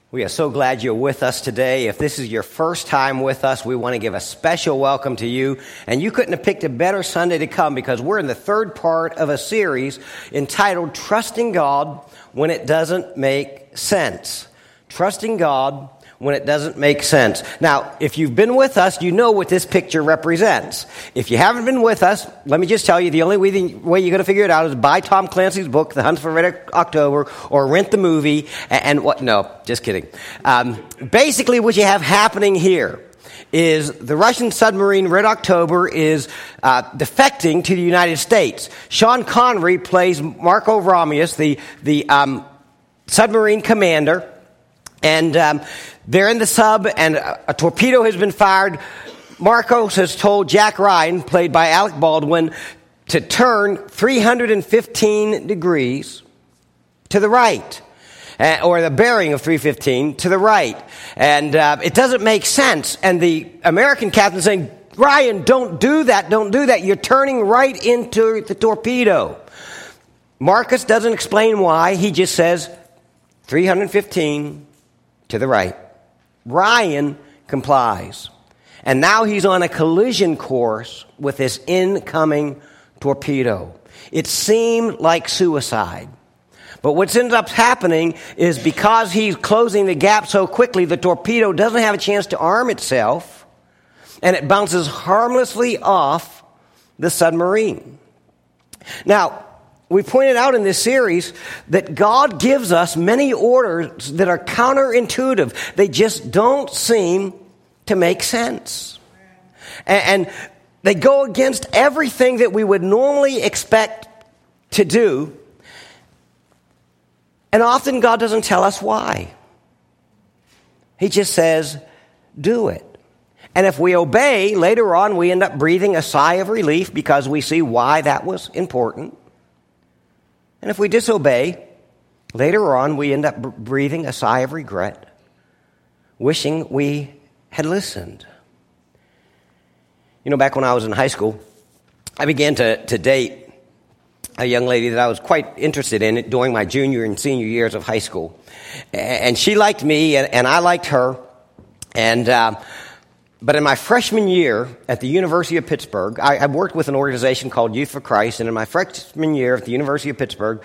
We are so glad you're with us today. If this is your first time with us, we want to give a special welcome to you. And you couldn't have picked a better Sunday to come because we're in the third part of a series entitled Trusting God When It Doesn't Make Sense. Trusting God when it doesn't make sense. Now, if you've been with us, you know what this picture represents. If you haven't been with us, let me just tell you, the only way you're going to figure it out is buy Tom Clancy's book, The Hunt for Red October, or rent the movie, and what? No, just kidding. Basically, what you have happening here is the Russian submarine Red October is defecting to the United States. Sean Connery plays Marco Romulus, the submarine commander, and they're in the sub, and a torpedo has been fired. Marcos has told Jack Ryan, played by Alec Baldwin, to turn 315 degrees to the right, or the bearing of 315 to the right. And it doesn't make sense. And the American captain saying, Ryan, don't do that. You're turning right into the torpedo. Marcus doesn't explain why. He just says 315 to the right. Ryan complies. And now he's on a collision course with this incoming torpedo. It seemed like suicide. But what ends up happening is because he's closing the gap so quickly, the torpedo doesn't have a chance to arm itself, and it bounces harmlessly off the submarine. Now, we pointed out in this series that God gives us many orders that are counterintuitive. They just don't seem to make sense. And they go against everything that we would normally expect to do. And often God doesn't tell us why. He just says, do it. And if we obey, later on we end up breathing a sigh of relief because we see why that was important. And if we disobey, later on we end up breathing a sigh of regret, wishing we had listened. You know, back when I was in high school, I began to date a young lady that I was quite interested in during my junior and senior years of high school. And she liked me, and I liked her. But in my freshman year at the University of Pittsburgh, I worked with an organization called Youth for Christ, and in my freshman year at the University of Pittsburgh,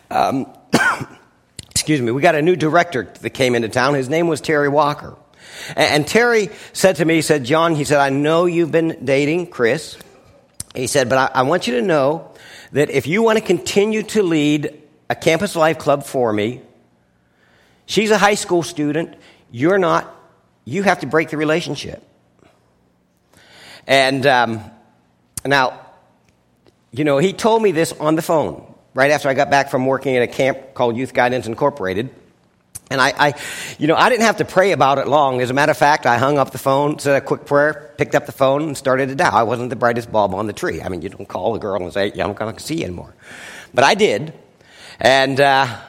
we got a new director that came into town. His name was Terry Walker. And Terry said to me, John, I know you've been dating Chris. He said, but I want you to know that if you want to continue to lead a campus life club for me, she's a high school student, you're not, you have to break the relationship. And now, he told me this on the phone right after I got back from working at a camp called Youth Guidance Incorporated. And I didn't have to pray about it long. As a matter of fact, I hung up the phone, said a quick prayer, picked up the phone, and started to dial. I wasn't the brightest bulb on the tree. I mean, you don't call a girl and say, I'm going to see you anymore. But I did. And, that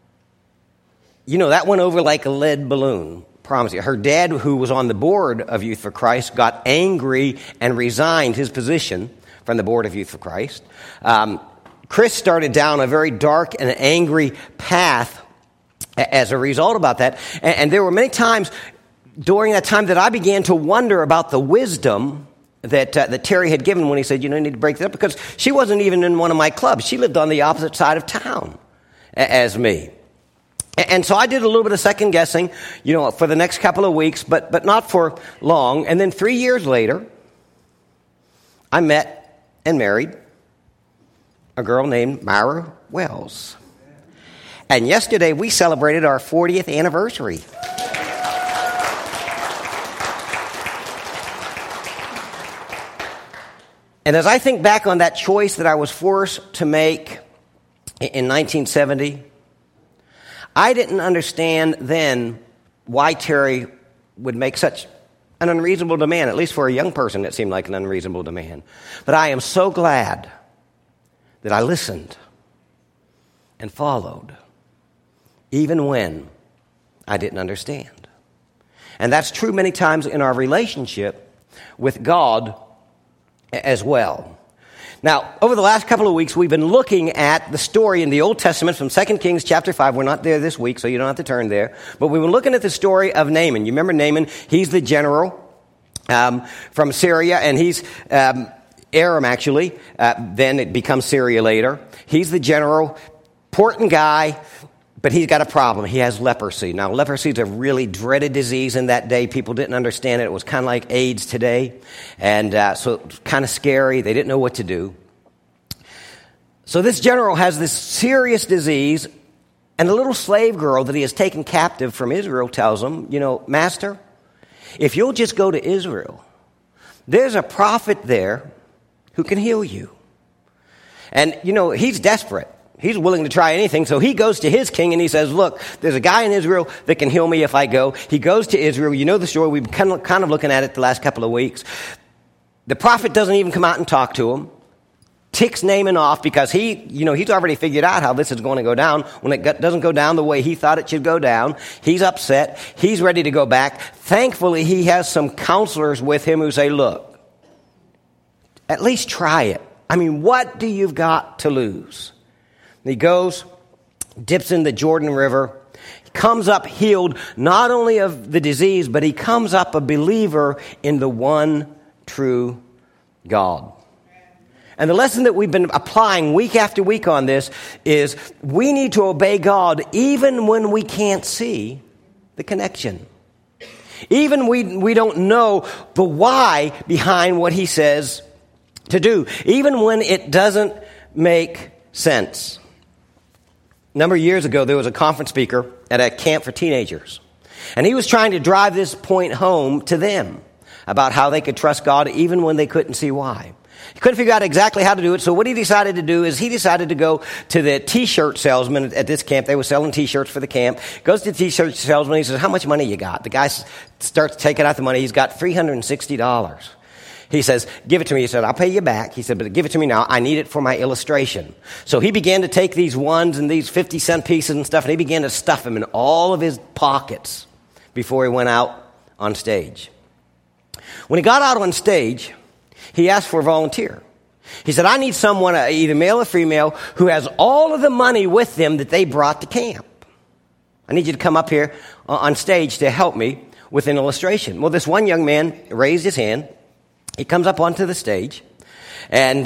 went over like a lead balloon. Promise you. Her dad, who was on the board of Youth for Christ, got angry and resigned his position from the board of Youth for Christ. Chris started down a very dark and angry path as a result about that. And there were many times during that time that I began to wonder about the wisdom that Terry had given when he said, you need to break that up, because she wasn't even in one of my clubs. She lived on the opposite side of town as me. And so I did a little bit of second guessing, for the next couple of weeks, but not for long. And then 3 years later, I met and married a girl named Myra Wells. And yesterday we celebrated our 40th anniversary. And as I think back on that choice that I was forced to make in 1970, I didn't understand then why Terry would make such an unreasonable demand, at least for a young person it seemed like an unreasonable demand. But I am so glad that I listened and followed, even when I didn't understand. And that's true many times in our relationship with God as well. Now, over the last couple of weeks, we've been looking at the story in the Old Testament from 2 Kings chapter 5. We're not there this week, so you don't have to turn there. But we've been looking at the story of Naaman. You remember Naaman? He's the general from Syria, and he's Aram, actually. Then it becomes Syria later. He's the general, important guy, but he's got a problem. He has leprosy. Now, leprosy is a really dreaded disease in that day. People didn't understand it. It was kind of like AIDS today. And so it was kind of scary. They didn't know what to do. So this general has this serious disease, and the little slave girl that he has taken captive from Israel tells him, Master, if you'll just go to Israel, there's a prophet there who can heal you. And, he's desperate. He's willing to try anything, so he goes to his king and he says, look, there's a guy in Israel that can heal me if I go. He goes to Israel. You know the story. We've been kind of looking at it the last couple of weeks. The prophet doesn't even come out and talk to him. Ticks Naaman off because he's already figured out how this is going to go down. When it doesn't go down the way he thought it should go down, he's upset. He's ready to go back. Thankfully, he has some counselors with him who say, look, at least try it. I mean, what do you got to lose? He goes, dips in the Jordan River, comes up healed not only of the disease, but he comes up a believer in the one true God. And the lesson that we've been applying week after week on this is we need to obey God even when we can't see the connection. Even we don't know the why behind what he says to do. Even when it doesn't make sense. A number of years ago, there was a conference speaker at a camp for teenagers. And he was trying to drive this point home to them about how they could trust God even when they couldn't see why. He couldn't figure out exactly how to do it. So what he decided to do is he decided to go to the T-shirt salesman at this camp. They were selling T-shirts for the camp. Goes to the T-shirt salesman. He says, how much money you got? The guy starts taking out the money. He's got $360. He says, give it to me. He said, I'll pay you back. He said, but give it to me now. I need it for my illustration. So he began to take these ones and these 50-cent pieces and stuff, and he began to stuff them in all of his pockets before he went out on stage. When he got out on stage, he asked for a volunteer. He said, I need someone, either male or female, who has all of the money with them that they brought to camp. I need you to come up here on stage to help me with an illustration. Well, this one young man raised his hand. He comes up onto the stage, and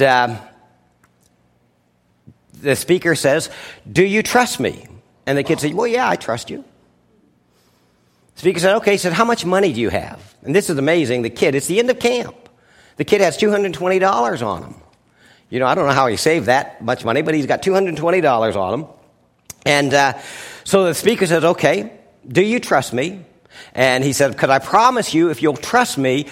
the speaker says, do you trust me? And the kid said, well, yeah, I trust you. The speaker said, okay. He said, how much money do you have? And this is amazing. The kid, it's the end of camp. The kid has $220 on him. I don't know how he saved that much money, but he's got $220 on him. And so the speaker says, okay, do you trust me? And he said, because I promise you, if you'll trust me,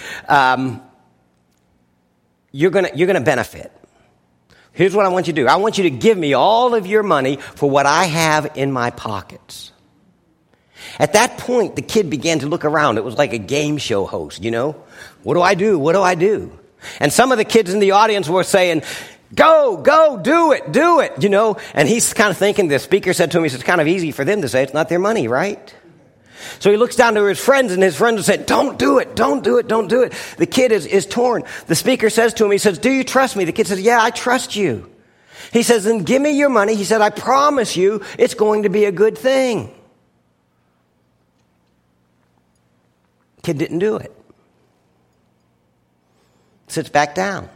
you're gonna benefit. Here's what I want you to do. I want you to give me all of your money for what I have in my pockets. At that point, the kid began to look around. It was like a game show host, What do I do? What do I do? And some of the kids in the audience were saying, go, do it, And he's kind of thinking, the speaker said to him, it's kind of easy for them to say, it's not their money, right? So he looks down to his friends, and his friends said, don't do it. The kid is torn. The speaker says to him, he says, do you trust me? The kid says, yeah, I trust you. He says, then give me your money. He said, I promise you it's going to be a good thing. Kid didn't do it. Sits back down.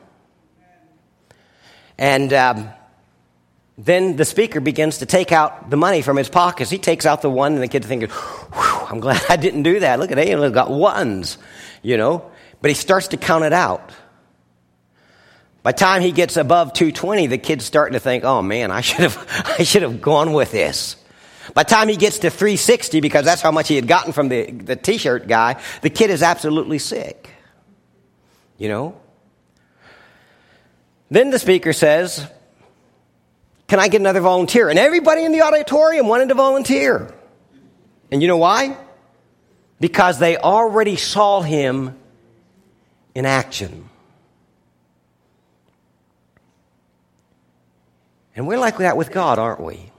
And then the speaker begins to take out the money from his pockets. He takes out the one, and the kid's thinking, I'm glad I didn't do that. Look at him, he's got ones, But he starts to count it out. By the time he gets above 220, the kid's starting to think, oh man, I should have gone with this. By the time he gets to 360, because that's how much he had gotten from the T-shirt guy, the kid is absolutely sick. Then the speaker says, can I get another volunteer? And everybody in the auditorium wanted to volunteer. And you know why? Because they already saw him in action. And we're like that with God, aren't we?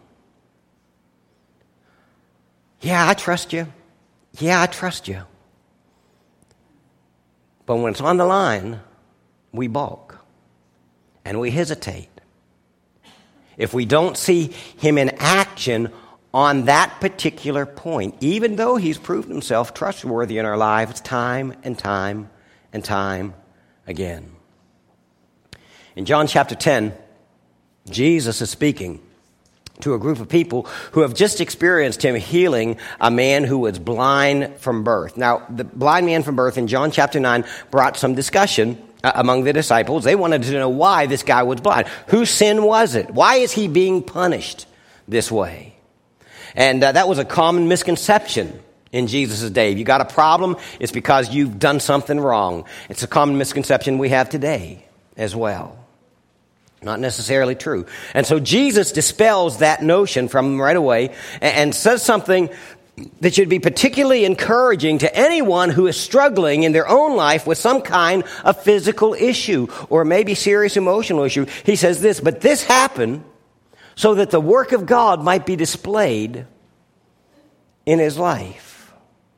Yeah, I trust you. Yeah, I trust you. But when it's on the line, we balk. and we hesitate. If we don't see him in action on that particular point, even though he's proven himself trustworthy in our lives time and time and time again. In John chapter 10, Jesus is speaking to a group of people who have just experienced him healing a man who was blind from birth. Now, the blind man from birth in John chapter 9 brought some discussion among the disciples. They wanted to know why this guy was blind. Whose sin was it? Why is he being punished this way? And that was a common misconception in Jesus' day. If you got a problem, it's because you've done something wrong. It's a common misconception we have today as well. Not necessarily true. And so Jesus dispels that notion from them right away and says something that should be particularly encouraging to anyone who is struggling in their own life with some kind of physical issue or maybe serious emotional issue. He says this, but this happened so that the work of God might be displayed in his life.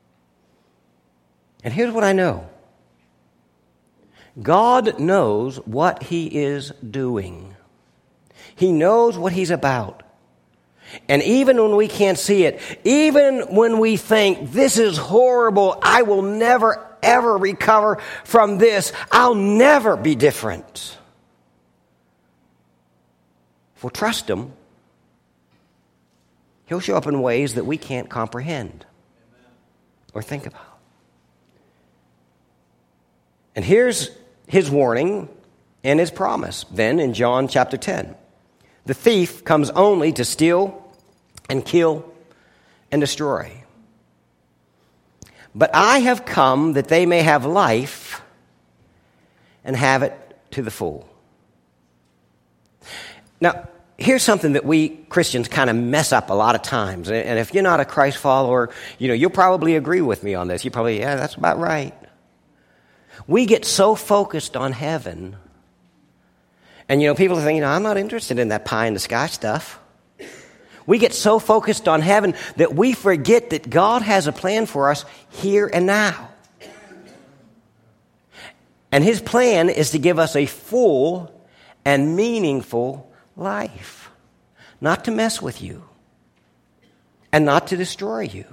And here's what I know. God knows what he is doing. He knows what he's about. And even when we can't see it, even when we think, this is horrible, I will never, ever recover from this, I'll never be different. If we'll trust him, he'll show up in ways that we can't comprehend or think about. And here's his warning and his promise then in John chapter 10. The thief comes only to steal and kill and destroy. But I have come that they may have life and have it to the full. Now, here's something that we Christians kind of mess up a lot of times. And if you're not a Christ follower, you'll probably agree with me on this. You probably, yeah, that's about right. We get so focused on heaven. And, people think, I'm not interested in that pie in the sky stuff. We get so focused on heaven that we forget that God has a plan for us here and now. And his plan is to give us a full and meaningful life. Not to mess with you. And not to destroy you.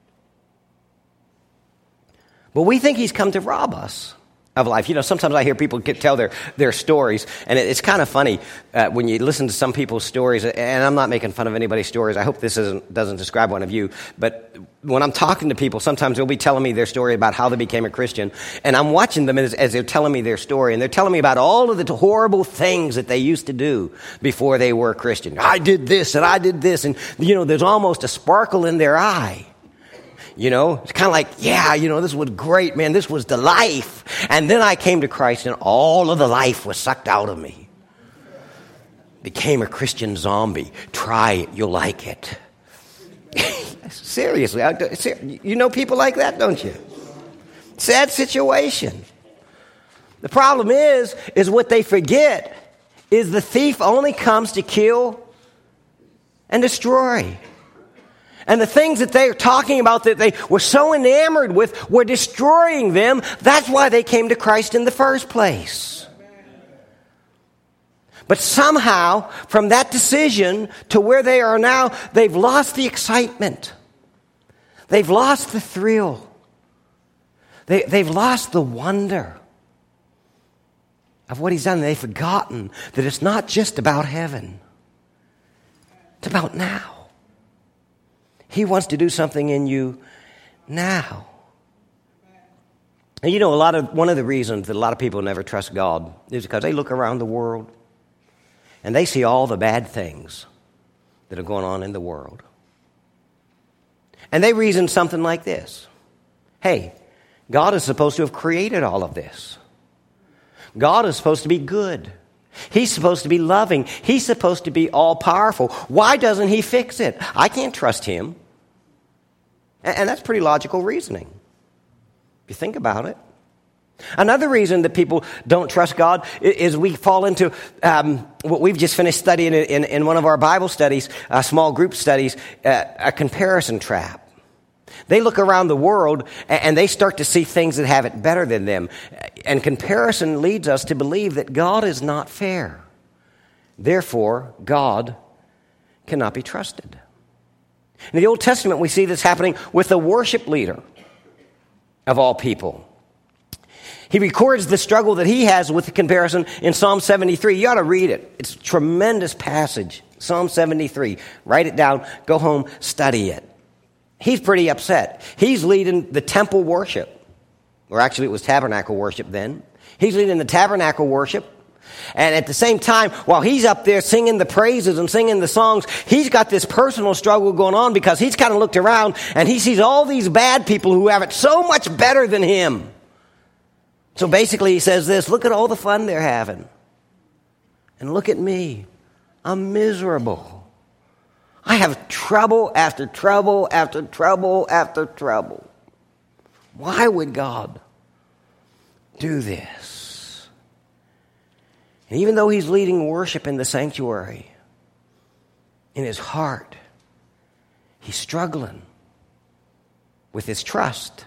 But we think he's come to rob us of life. Sometimes I hear people tell their stories, and it's kind of funny when you listen to some people's stories, and I'm not making fun of anybody's stories. I hope this doesn't describe one of you, but when I'm talking to people, sometimes they'll be telling me their story about how they became a Christian, and I'm watching them as they're telling me their story, and they're telling me about all of the horrible things that they used to do before they were a Christian. I did this, and I did this, and, there's almost a sparkle in their eye. It's kind of like, this was great, man. This was the life. And then I came to Christ and all of the life was sucked out of me. Became a Christian zombie. Try it. You'll like it. Seriously. You know people like that, don't you? Sad situation. The problem is what they forget is the thief only comes to kill and destroy. And the things that they are talking about that they were so enamored with were destroying them. That's why they came to Christ in the first place. But somehow, from that decision to where they are now, they've lost the excitement. They've lost the thrill. They've lost the wonder of what he's done. They've forgotten that it's not just about heaven. It's about now. He wants to do something in you now. And one of the reasons that a lot of people never trust God is because they look around the world and they see all the bad things that are going on in the world. And they reason something like this. Hey, God is supposed to have created all of this. God is supposed to be good. He's supposed to be loving. He's supposed to be all-powerful. Why doesn't he fix it? I can't trust him. And that's pretty logical reasoning, if you think about it. Another reason that people don't trust God is we fall into what we've just finished studying in one of our Bible studies, small group studies, a comparison trap. They look around the world and they start to see things that have it better than them. And comparison leads us to believe that God is not fair. Therefore, God cannot be trusted. In the Old Testament, we see this happening with the worship leader of all people. He records the struggle that he has with the comparison in Psalm 73. You ought to read it. It's a tremendous passage. Psalm 73. Write it down. Go home. Study it. He's pretty upset. He's leading the temple worship. Or actually, it was tabernacle worship then. He's leading the tabernacle worship. And at the same time, while he's up there singing the praises and singing the songs, he's got this personal struggle going on because he's kind of looked around and he sees all these bad people who have it so much better than him. So basically he says this, look at all the fun they're having. And look at me. I'm miserable. I have trouble after trouble after trouble after trouble. Why would God do this? And even though he's leading worship in the sanctuary, in his heart, he's struggling with his trust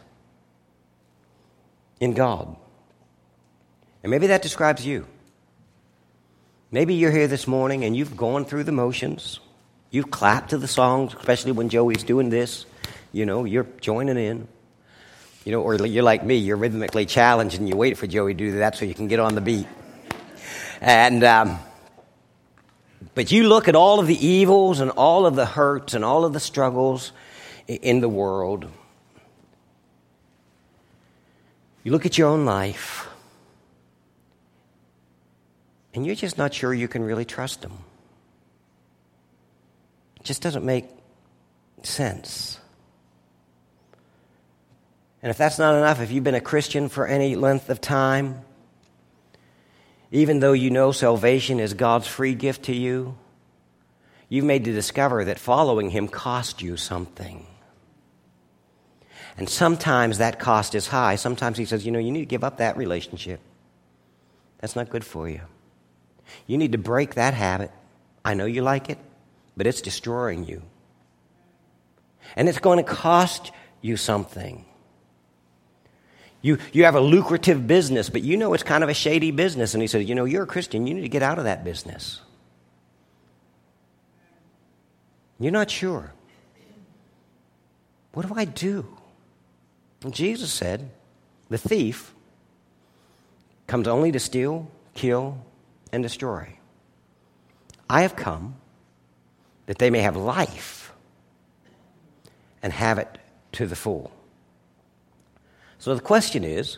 in God. And maybe that describes you. Maybe you're here this morning and you've gone through the motions. You've clapped to the songs, especially when Joey's doing this. You know, you're joining in. You know, or you're like me, you're rhythmically challenged and you wait for Joey to do that so you can get on the beat. And, but you look at all of the evils and all of the hurts and all of the struggles in the world. You look at your own life. And you're just not sure you can really trust him. It just doesn't make sense. And if that's not enough, if you've been a Christian for any length of time, even though you know salvation is God's free gift to you, you've made to discover that following him cost you something. And sometimes that cost is high. Sometimes he says, you know, you need to give up that relationship. That's not good for you. You need to break that habit. I know you like it, but it's destroying you. And it's going to cost you something. You have a lucrative business, but you know it's kind of a shady business. And he says, you know, you're a Christian. You need to get out of that business. You're not sure. What do I do? And Jesus said, the thief comes only to steal, kill, and destroy. I have come that they may have life and have it to the full. So the question is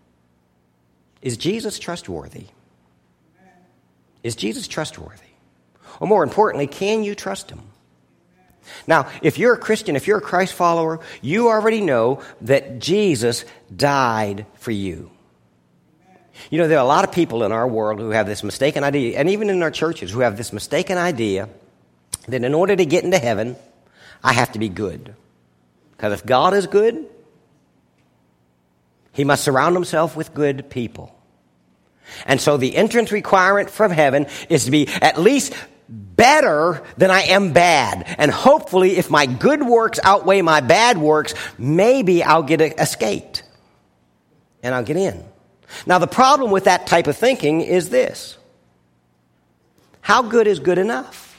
Jesus trustworthy? Is Jesus trustworthy? Or more importantly, can you trust him? Now, if you're a Christian, if you're a Christ follower, you already know that Jesus died for you. You know, there are a lot of people in our world who have this mistaken idea, and even in our churches, who have this mistaken idea that in order to get into heaven, I have to be good. Because if God is good, he must surround himself with good people. And so the entrance requirement from heaven is to be at least better than I am bad. And hopefully, if my good works outweigh my bad works, maybe I'll get escaped. And I'll get in. Now, the problem with that type of thinking is this. How good is good enough?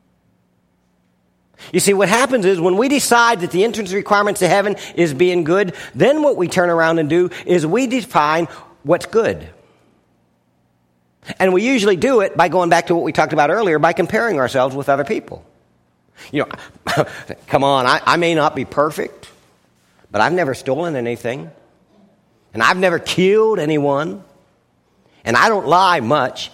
You see, what happens is when we decide that the entrance requirements to heaven is being good, then what we turn around and do is we define what's good. And we usually do it by going back to what we talked about earlier, by comparing ourselves with other people. You know, come on, I may not be perfect, but I've never stolen anything. And I've never killed anyone. And I don't lie much.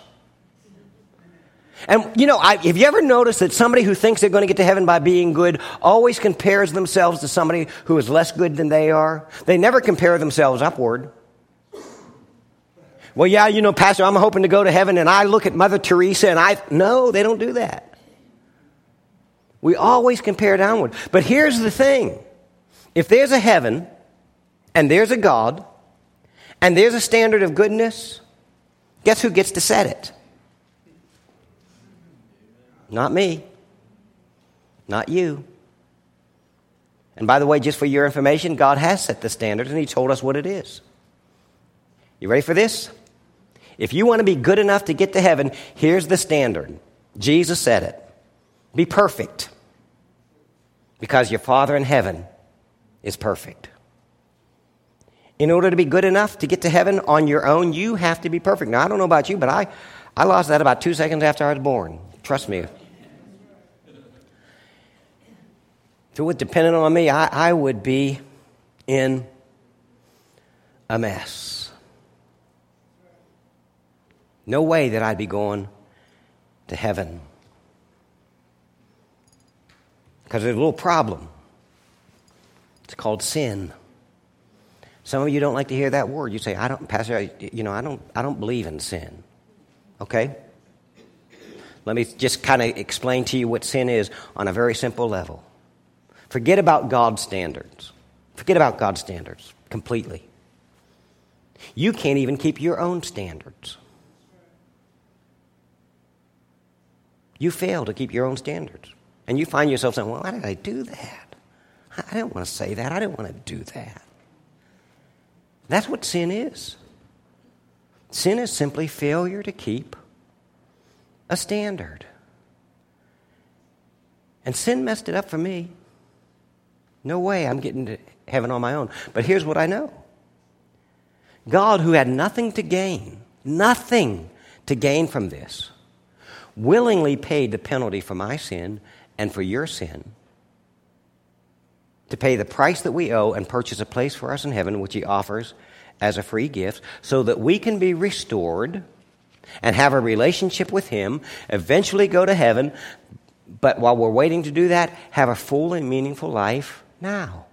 And, you know, have you ever noticed that somebody who thinks they're going to get to heaven by being good always compares themselves to somebody who is less good than they are? They never compare themselves upward. Well, yeah, you know, Pastor, I'm hoping to go to heaven, and I look at Mother Teresa, and no, they don't do that. We always compare downward. But here's the thing. If there's a heaven, and there's a God, and there's a standard of goodness, guess who gets to set it? Not me. Not you. And by the way, just for your information, God has set the standard, and he told us what it is. You ready for this? If you want to be good enough to get to heaven, here's the standard. Jesus said it. Be perfect, because your Father in heaven is perfect. In order to be good enough to get to heaven on your own, you have to be perfect. Now, I don't know about you, but I lost that about 2 seconds after I was born. Trust me. If it was dependent on me, I would be in a mess. No way that I'd be going to heaven. Because there's a little problem. It's called sin. Some of you don't like to hear that word. You say, Pastor, I don't believe in sin. Okay? Let me just kind of explain to you what sin is on a very simple level. Forget about God's standards. Forget about God's standards completely. You can't even keep your own standards. You fail to keep your own standards. And you find yourself saying, well, why did I do that? I didn't want to say that. I didn't want to do that. That's what sin is. Sin is simply failure to keep a standard. And sin messed it up for me. No way I'm getting to heaven on my own. But here's what I know. God, who had nothing to gain from this, willingly paid the penalty for my sin and for your sin, to pay the price that we owe and purchase a place for us in heaven, which he offers as a free gift, so that we can be restored and have a relationship with him, eventually go to heaven, but while we're waiting to do that, have a full and meaningful life now.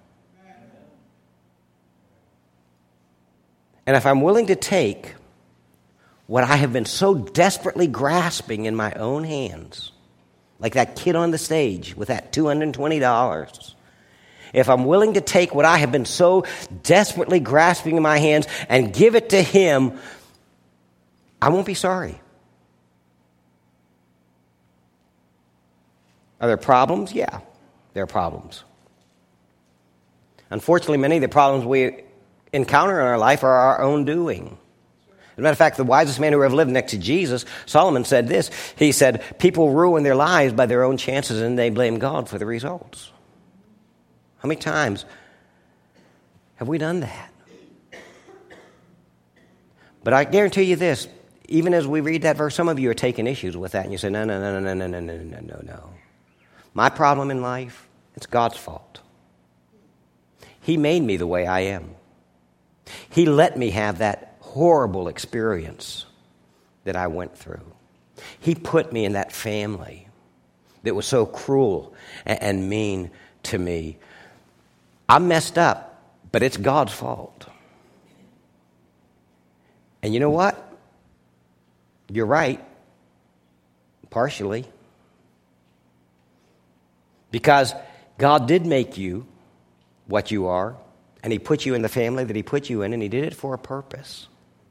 And if I'm willing to take what I have been so desperately grasping in my own hands, like that kid on the stage with that $220, if I'm willing to take what I have been so desperately grasping in my hands and give it to him, I won't be sorry. Are there problems? Yeah, there are problems. Unfortunately, many of the problems we encounter in our life are our own doing. As a matter of fact, the wisest man who ever lived next to Jesus, Solomon, said this. He said, people ruin their lives by their own chances and they blame God for the results. How many times have we done that? But I guarantee you this, even as we read that verse, some of you are taking issues with that and you say, no. My problem in life, it's God's fault. He made me the way I am. He let me have that horrible experience that I went through. He put me in that family that was so cruel and mean to me. I'm messed up, but it's God's fault. And you know what? You're right, partially. Because God did make you what you are, and he put you in the family that he put you in, and he did it for a purpose.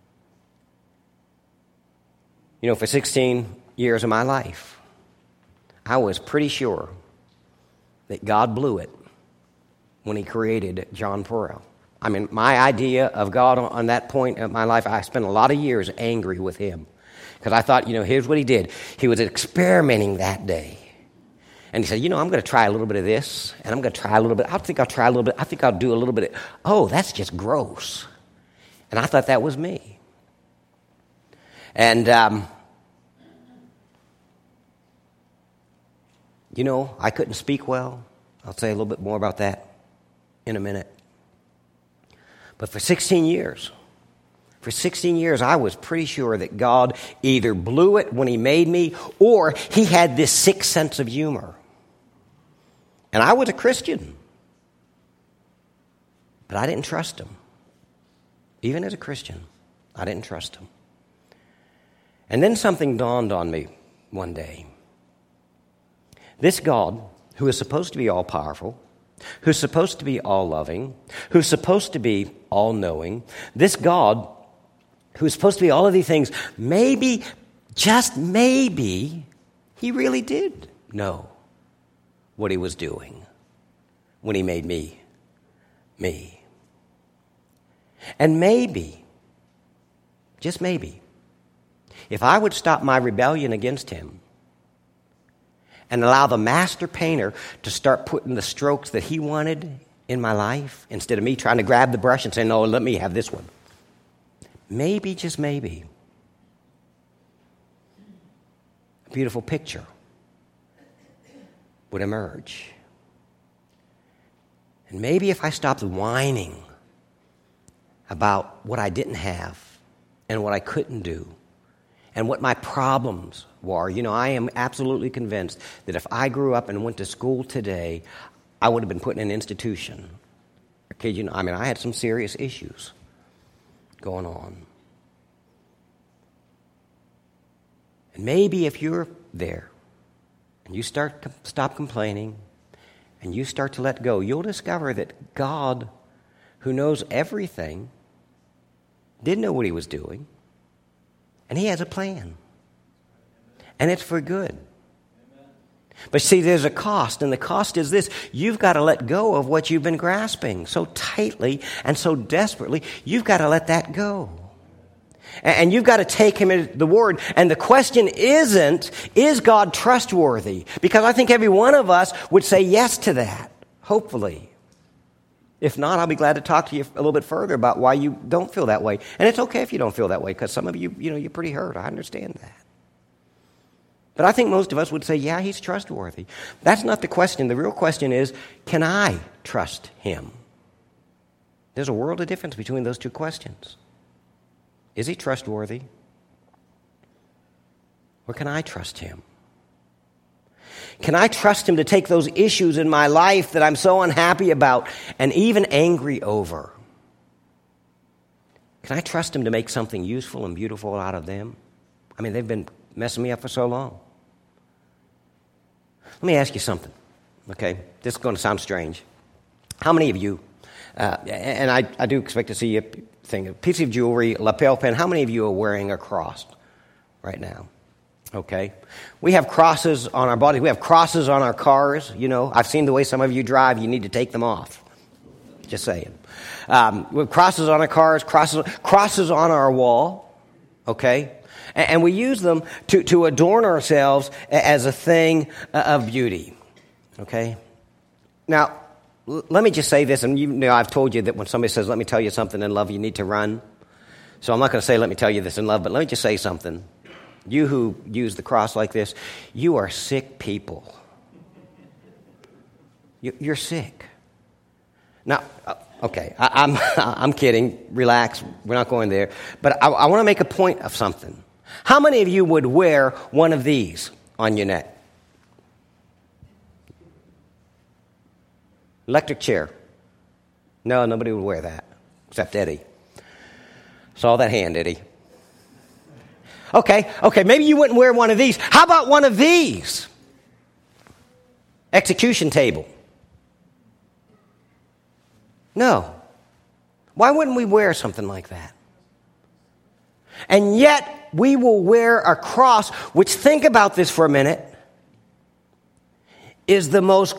You know, for 16 years of my life, I was pretty sure that God blew it when he created John Porrell. I mean, my idea of God on that point of my life, I spent a lot of years angry with him. Because I thought, here's what he did. He was experimenting that day. And he said, I'm going to try a little bit of this, and I'm going to try a little bit. I think I'll try a little bit. I think I'll do a little bit. That's just gross. And I thought that was me. And, I couldn't speak well. I'll say a little bit more about that in a minute. But for 16 years, I was pretty sure that God either blew it when he made me, or he had this sick sense of humor. And I was a Christian, but I didn't trust him. Even as a Christian, I didn't trust him. And then something dawned on me one day. This God, who is supposed to be all-powerful, who's supposed to be all-loving, who's supposed to be all-knowing, this God, who's supposed to be all of these things, maybe, just maybe, he really did know what he was doing when he made me, me. And maybe, just maybe, if I would stop my rebellion against him and allow the master painter to start putting the strokes that he wanted in my life, instead of me trying to grab the brush and say, no, let me have this one. Maybe, just maybe, a beautiful picture would emerge. And maybe if I stopped whining about what I didn't have and what I couldn't do and what my problems were, I am absolutely convinced that if I grew up and went to school today, I would have been put in an institution. Okay, I had some serious issues going on. And maybe if you're there and you stop complaining and you start to let go, you'll discover that God, who knows everything, did know what he was doing, and he has a plan. And it's for good. But see, there's a cost, and the cost is this. You've got to let go of what you've been grasping so tightly and so desperately. You've got to let that go. And you've got to take him at the word. And the question isn't, is God trustworthy? Because I think every one of us would say yes to that, hopefully. If not, I'll be glad to talk to you a little bit further about why you don't feel that way. And it's okay if you don't feel that way, because some of you, you're pretty hurt. I understand that. But I think most of us would say, yeah, he's trustworthy. That's not the question. The real question is, can I trust him? There's a world of difference between those two questions. Is he trustworthy? Or can I trust him? Can I trust him to take those issues in my life that I'm so unhappy about and even angry over? Can I trust him to make something useful and beautiful out of them? They've been messing me up for so long. Let me ask you something, okay? This is going to sound strange. How many of you, and I do expect to see a piece of jewelry, lapel pin, how many of you are wearing a cross right now? Okay? We have crosses on our bodies. We have crosses on our cars. I've seen the way some of you drive. You need to take them off. Just saying. We have crosses on our cars, crosses on our wall, okay? And we use them to adorn ourselves as a thing of beauty, okay? Now, let me just say this, and I've told you that when somebody says, let me tell you something in love, you need to run. So I'm not going to say, let me tell you this in love, but let me just say something. You who use the cross like this, you are sick people. You're sick. Now, okay, I'm kidding. Relax. We're not going there. But I want to make a point of something. How many of you would wear one of these on your neck? Electric chair. No, nobody would wear that, except Eddie. Saw that hand, Eddie. Okay, maybe you wouldn't wear one of these. How about one of these? Execution table. No. Why wouldn't we wear something like that? And yet, we will wear a cross, which, think about this for a minute, is the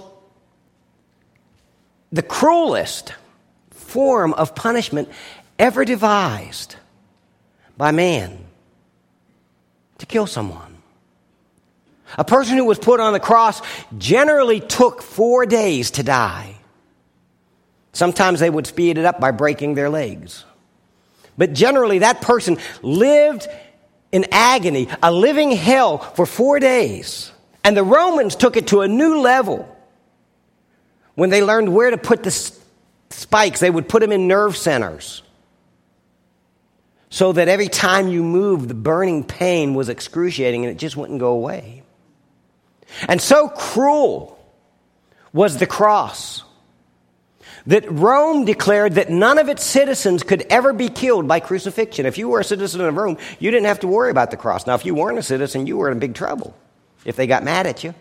cruelest form of punishment ever devised by man to kill someone. A person who was put on the cross generally took 4 days to die. Sometimes they would speed it up by breaking their legs. But generally, that person lived in agony, a living hell for 4 days. And the Romans took it to a new level. When they learned where to put the spikes, they would put them in nerve centers, so that every time you moved, the burning pain was excruciating and it just wouldn't go away. And so cruel was the cross that Rome declared that none of its citizens could ever be killed by crucifixion. If you were a citizen of Rome, you didn't have to worry about the cross. Now, if you weren't a citizen, you were in big trouble if they got mad at you.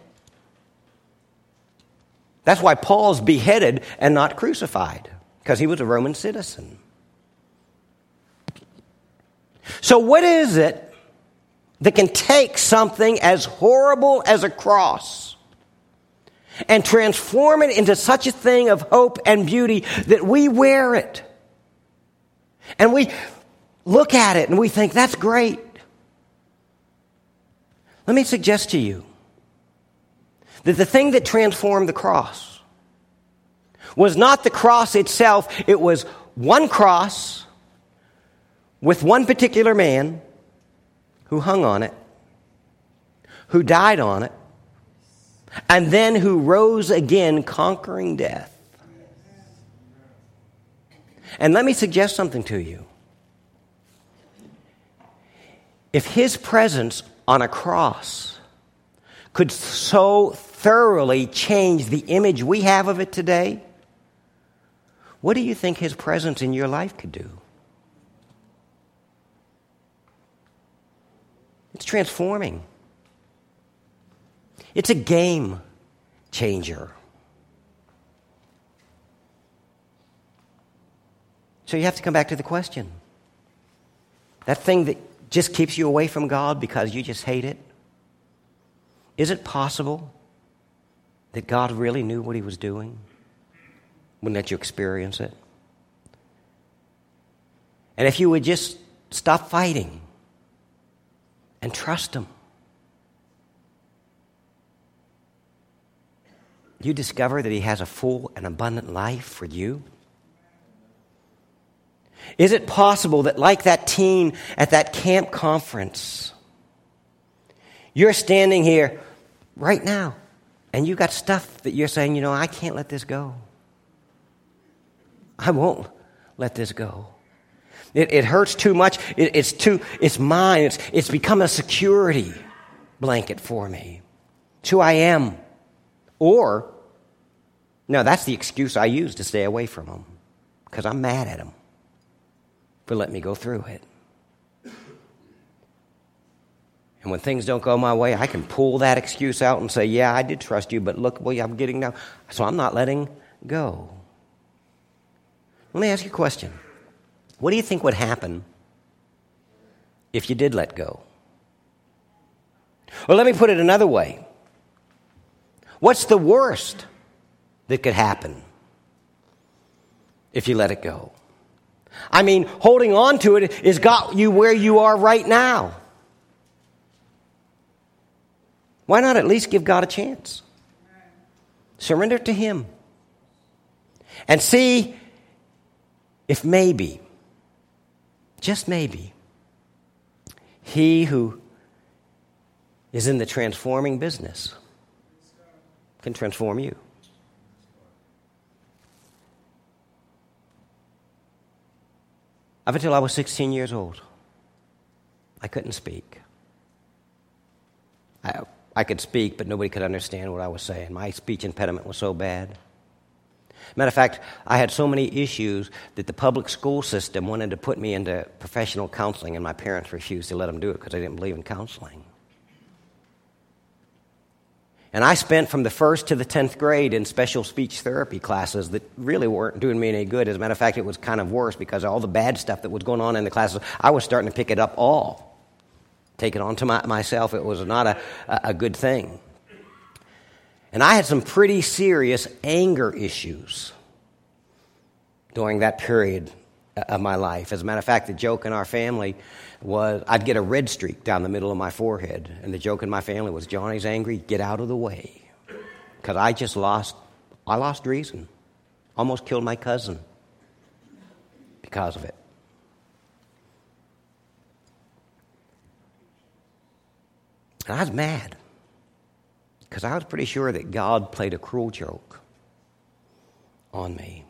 That's why Paul's beheaded and not crucified, because he was a Roman citizen. So what is it that can take something as horrible as a cross and transform it into such a thing of hope and beauty that we wear it. And we look at it and we think, that's great. Let me suggest to you that the thing that transformed the cross was not the cross itself. It was one cross with one particular man who hung on it, who died on it, and then who rose again, conquering death. And let me suggest something to you. If his presence on a cross could so thoroughly change the image we have of it today, what do you think his presence in your life could do? It's transforming. It's a game changer. So you have to come back to the question. That thing that just keeps you away from God because you just hate it, is it possible that God really knew what he was doing? Wouldn't let you experience it? And if you would just stop fighting and trust him, you discover that he has a full and abundant life for you. Is it possible that, like that teen at that camp conference, you're standing here right now and you got stuff that you're saying, you know, I can't let this go. I won't let this go. It hurts too much. It's mine. It's become a security blanket for me. It's who I am. Or, no, that's the excuse I use to stay away from him, because I'm mad at him for letting me go through it. And when things don't go my way, I can pull that excuse out and say, yeah, I did trust you, but look what I'm getting now. So I'm not letting go. Let me ask you a question. What do you think would happen if you did let go? Well, let me put it another way. What's the worst that could happen if you let it go? I mean, holding on to it has got you where you are right now. Why not at least give God a chance? Surrender to him. And see if maybe, just maybe, he who is in the transforming business can transform you. Up until I was 16 years old, I couldn't speak. I could speak, but nobody could understand what I was saying. My speech impediment was so bad. Matter of fact, I had so many issues that the public school system wanted to put me into professional counseling, and my parents refused to let them do it because they didn't believe in counseling. And I spent from the 1st to the 10th grade in special speech therapy classes that really weren't doing me any good. As a matter of fact, it was kind of worse because all the bad stuff that was going on in the classes, I was starting to pick it up all. Take it on to myself. It was not a good thing. And I had some pretty serious anger issues during that period of my life. As a matter of fact, the joke in our family was I'd get a red streak down the middle of my forehead. And the joke in my family was, Johnny's angry, get out of the way. Because I lost reason. Almost killed my cousin because of it. And I was mad. Because I was pretty sure that God played a cruel joke on me.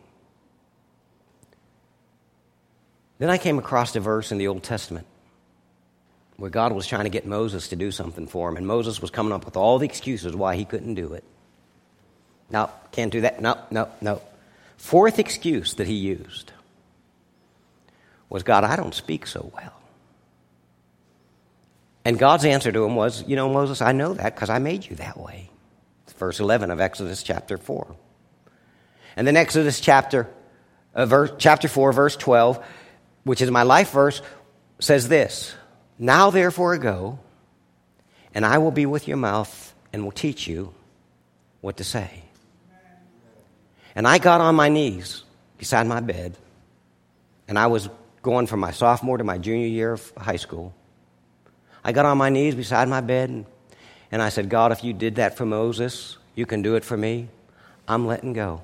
Then I came across a verse in the Old Testament where God was trying to get Moses to do something for him, and Moses was coming up with all the excuses why he couldn't do it. No, can't do that. No. Fourth excuse that he used was, God, I don't speak so well. And God's answer to him was, you know, Moses, I know that because I made you that way. It's verse 11 of Exodus chapter 4. And then Exodus chapter 4, verse 12, which is my life verse, says this, now therefore go, and I will be with your mouth and will teach you what to say. And I got on my knees beside my bed, and I was going from my sophomore to my junior year of high school. I got on my knees beside my bed, and I said, God, if you did that for Moses, you can do it for me. I'm letting go.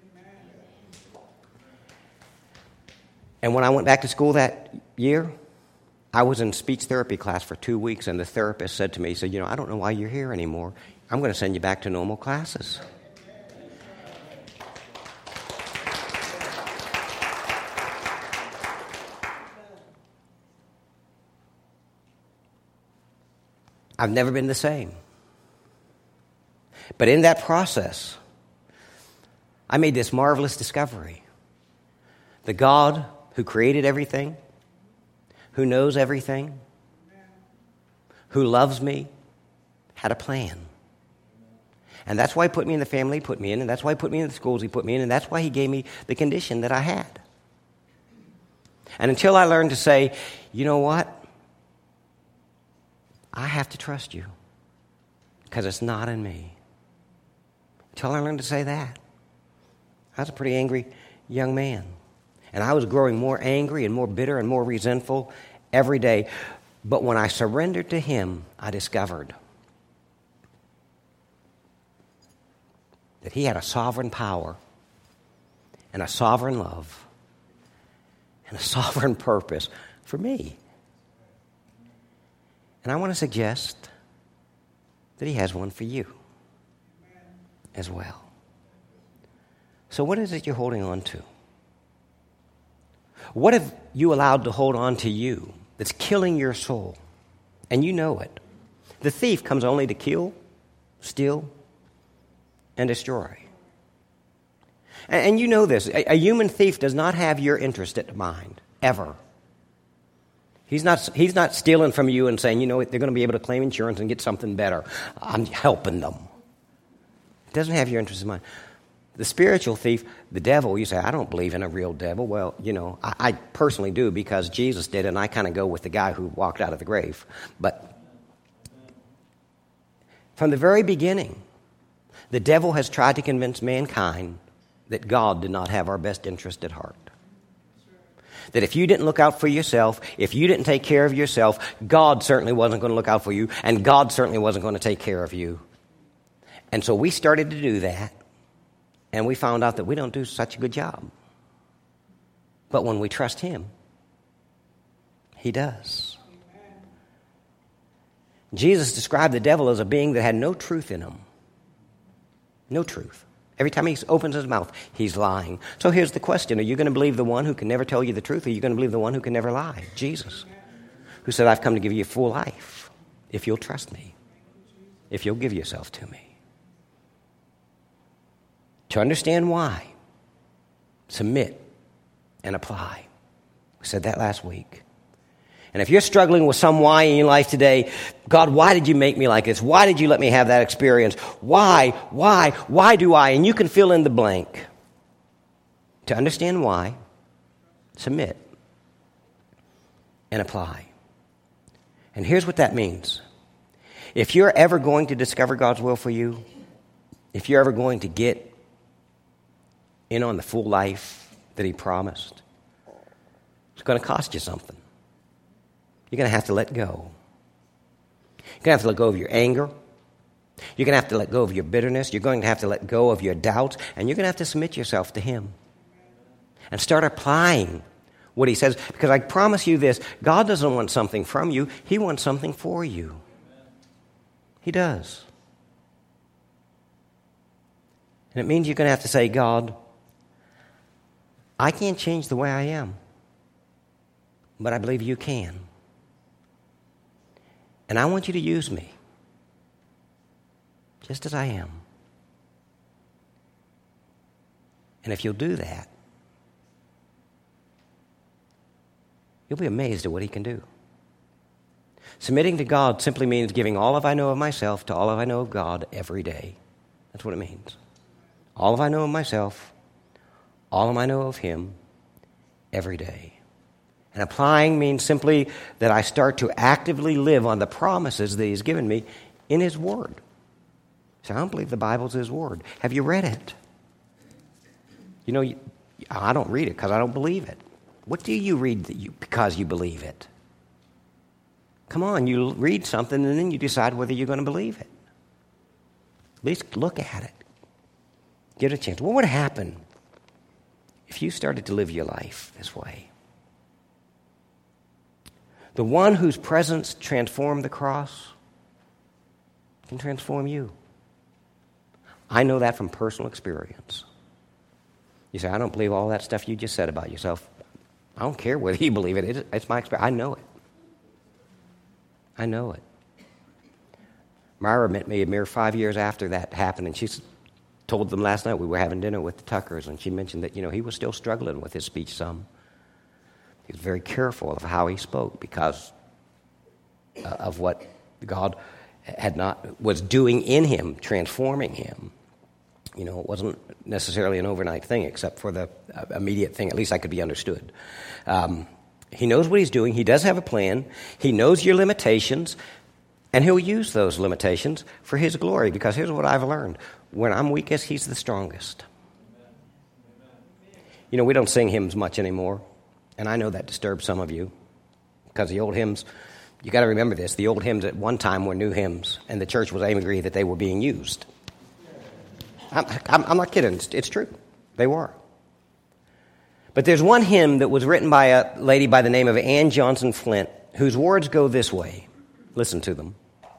And when I went back to school that year, I was in speech therapy class for 2 weeks, and the therapist said to me, he said, I don't know why you're here anymore. I'm going to send you back to normal classes. I've never been the same. But in that process, I made this marvelous discovery. The God who created everything, who knows everything, who loves me, had a plan. And that's why he put me in the family he put me in, and that's why he put me in the schools he put me in, and that's why he gave me the condition that I had. And until I learned to say, you know what? I have to trust you because it's not in me. Until I learned to say that, I was a pretty angry young man. And I was growing more angry and more bitter and more resentful every day. But when I surrendered to him, I discovered that he had a sovereign power and a sovereign love and a sovereign purpose for me. And I want to suggest that he has one for you as well. So what is it you're holding on to? What have you allowed to hold on to you that's killing your soul? And you know it. The thief comes only to kill, steal, and destroy. And you know this. A human thief does not have your interest at mind, ever. He's not stealing from you and saying, they're going to be able to claim insurance and get something better. I'm helping them. He doesn't have your interest in mind. The spiritual thief, the devil, you say, I don't believe in a real devil. Well, I personally do because Jesus did, and I kind of go with the guy who walked out of the grave. But from the very beginning, the devil has tried to convince mankind that God did not have our best interest at heart. That if you didn't look out for yourself, if you didn't take care of yourself, God certainly wasn't going to look out for you, and God certainly wasn't going to take care of you. And so we started to do that, and we found out that we don't do such a good job. But when we trust him, he does. Jesus described the devil as a being that had no truth in him. No truth. Every time he opens his mouth, he's lying. So here's the question. Are you going to believe the one who can never tell you the truth, or are you going to believe the one who can never lie? Jesus, who said, I've come to give you a full life if you'll trust me, if you'll give yourself to me. To understand why, submit and apply. We said that last week. And if you're struggling with some why in your life today, God, why did you make me like this? Why did you let me have that experience? Why do I? And you can fill in the blank. To understand why, submit and apply. And here's what that means. If you're ever going to discover God's will for you, if you're ever going to get in on the full life that he promised, it's going to cost you something. You're going to have to let go. You're going to have to let go of your anger. You're going to have to let go of your bitterness. You're going to have to let go of your doubts. And you're going to have to submit yourself to him. And start applying what he says. Because I promise you this, God doesn't want something from you. He wants something for you. He does. And it means you're going to have to say, God, I can't change the way I am. But I believe you can. And I want you to use me just as I am. And if you'll do that, you'll be amazed at what he can do. Submitting to God simply means giving all of I know of myself to all of I know of God every day. That's what it means. All of I know of myself, all of I know of him every day. And applying means simply that I start to actively live on the promises that he's given me in his word. So I don't believe the Bible's his word. Have you read it? You know, I don't read it because I don't believe it. What do you read because you believe it? Come on, you read something and then you decide whether you're going to believe it. At least look at it. Give it a chance. What would happen if you started to live your life this way? The one whose presence transformed the cross can transform you. I know that from personal experience. You say, I don't believe all that stuff you just said about yourself. I don't care whether you believe it. It's my experience. I know it. I know it. Myra met me a mere 5 years after that happened, and she told them last night we were having dinner with the Tuckers, and she mentioned that, he was still struggling with his speech some. He was very careful of how he spoke because of what God was doing in him, transforming him. It wasn't necessarily an overnight thing, except for the immediate thing. At least I could be understood. He knows what he's doing. He does have a plan. He knows your limitations, and he'll use those limitations for his glory. Because here's what I've learned: when I'm weakest, he's the strongest. We don't sing hymns much anymore, and I know that disturbs some of you, because the old hymns. You got to remember this: the old hymns at one time were new hymns, and the church was angry that they were being used. I'm not kidding. It's true. They were. But there's one hymn that was written by a lady by the name of Ann Johnson Flint, whose words go this way. Listen to them.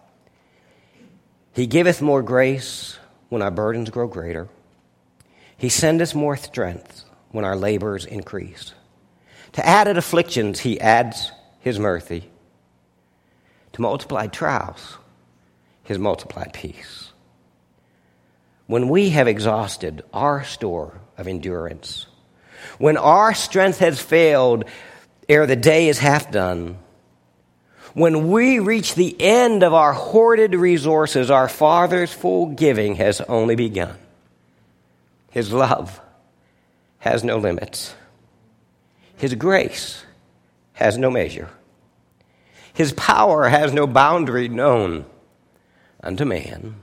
He giveth more grace when our burdens grow greater. He sendeth more strength when our labors increase. To added afflictions he adds his mercy. To multiplied trials, his multiplied peace. When we have exhausted our store of endurance, when our strength has failed ere the day is half done, when we reach the end of our hoarded resources, our Father's full giving has only begun. His love has no limits. His grace has no measure. His power has no boundary known unto man.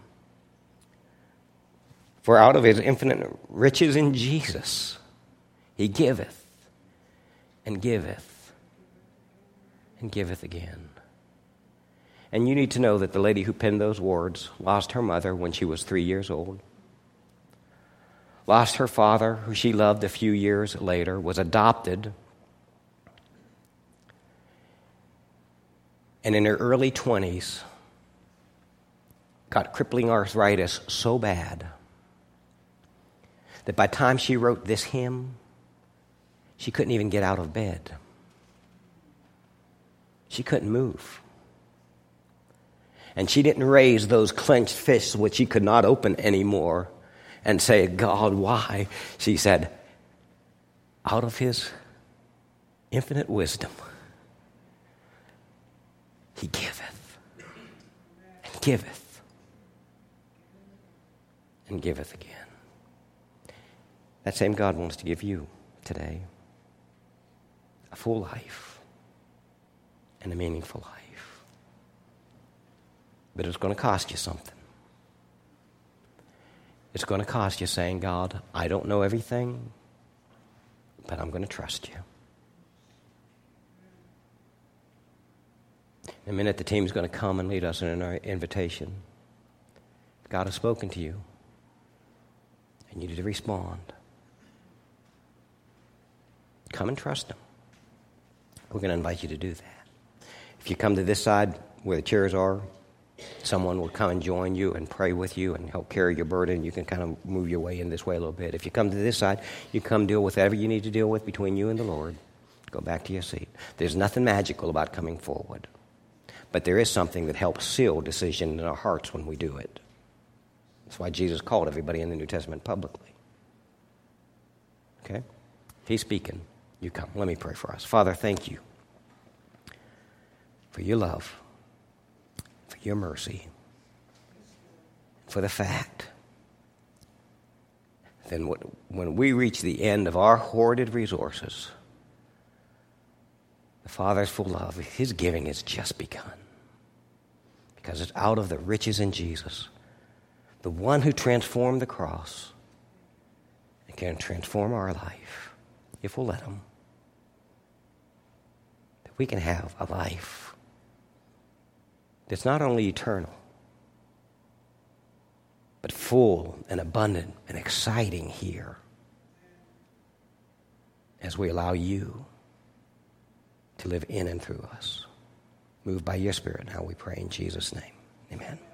For out of his infinite riches in Jesus, he giveth and giveth and giveth again. And you need to know that the lady who penned those words lost her mother when she was 3 years old, lost her father, who she loved a few years later, was adopted, and in her early 20s got crippling arthritis so bad that by the time she wrote this hymn, she couldn't even get out of bed. She couldn't move. And she didn't raise those clenched fists which she could not open anymore and say, God, why? She said, out of his infinite wisdom, he giveth and giveth and giveth again. That same God wants to give you today a full life and a meaningful life. But it's going to cost you something. It's going to cost you saying, God, I don't know everything, but I'm going to trust you. In a minute, the team's going to come and lead us in our invitation. God has spoken to you, and you need to respond. Come and trust him. We're going to invite you to do that. If you come to this side where the chairs are, someone will come and join you and pray with you and help carry your burden. You can kind of move your way in this way a little bit. If you come to this side, you come deal with whatever you need to deal with between you and the Lord. Go back to your seat. There's nothing magical about coming forward. But there is something that helps seal decision in our hearts when we do it. That's why Jesus called everybody in the New Testament publicly. Okay? If he's speaking, you come. Let me pray for us. Father, thank you for your love, for your mercy, for the fact that when we reach the end of our hoarded resources, the Father's full love, his giving has just begun. Because it's out of the riches in Jesus the one who transformed the cross, and can transform our life, if we'll let him, that we can have a life that's not only eternal, but full and abundant and exciting here as we allow you to live in and through us. Moved by your Spirit, now we pray in Jesus' name. Amen.